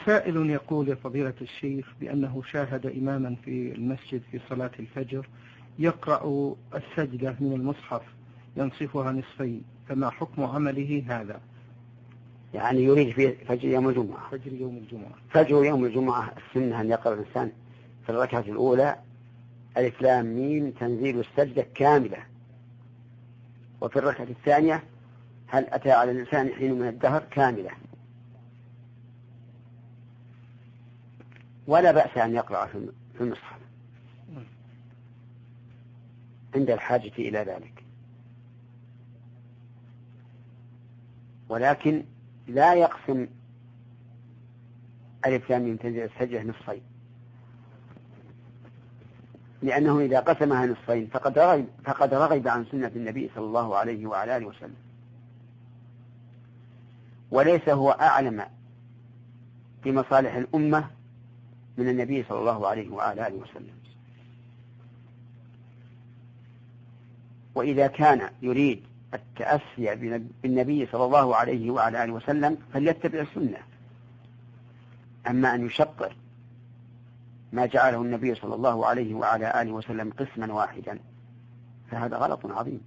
سائل يقول يا فضيلة الشيخ بأنه شاهد إماما في المسجد في صلاة الفجر يقرأ السجدة من المصحف ينصفها نصفين، فما حكم عمله هذا؟ يعني يريد في فجر يوم الجمعة. فجر يوم الجمعة السنة أن يقرأ الإنسان في الركعة الأولى ألف لام ميم تنزيل السجدة كاملة، وفي الركعة الثانية هل أتى على الإنسان حين من الدهر كاملة، ولا بأس أن يقرأ في المصحف عند الحاجة إلى ذلك، ولكن لا يقسم ألف لام ميم تنزيل السجدة نصفين، لأنه إذا قسمها نصفين فقد رغب عن سنة النبي صلى الله عليه وعلى آله وسلم، وليس هو أعلم بمصالح الأمة من النبي صلى الله عليه وعلى آله وسلم. وإذا كان يريد التأسي بالنبي صلى الله عليه وعلى آله وسلم فليتبع السنة، أما أن يشطر ما جعله النبي صلى الله عليه وعلى آله وسلم قسما واحدا فهذا غلط عظيم.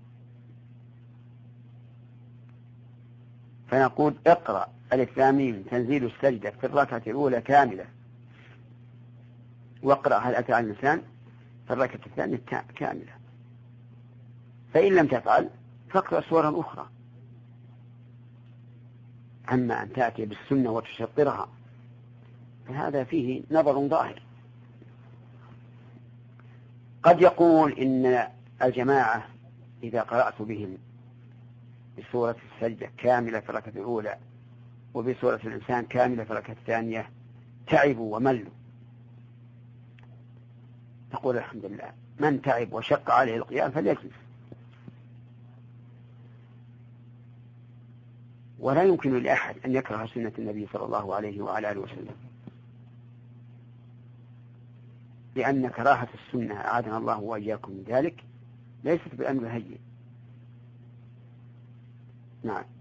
فنقول اقرأ ألف لام ميم تنزيل السجدة في الركعة الأولى كاملة، واقرأ هل أتى على الإنسان في الركعة الثانية كاملة، فإن لم تفعل فاقرأ سورة أخرى. أما أن تأتي بالسنة وتشطرها فهذا فيه نظر ظاهر. قد يقول إن الجماعة إذا قرأت بهم بسورة السجدة كاملة في الركعة الأولى وبسورة الإنسان كاملة في الركعة الثانية تعبوا وملوا، تقول الحمد لله، من تعب وشق عليه القيام فليجلس. ولا يمكن لأحد أن يكره سنة النبي صلى الله عليه وعلى آله وسلم، لأن كراهة السنة أعاذنا الله وإياكم من ذلك ليست بأمر هين. نعم.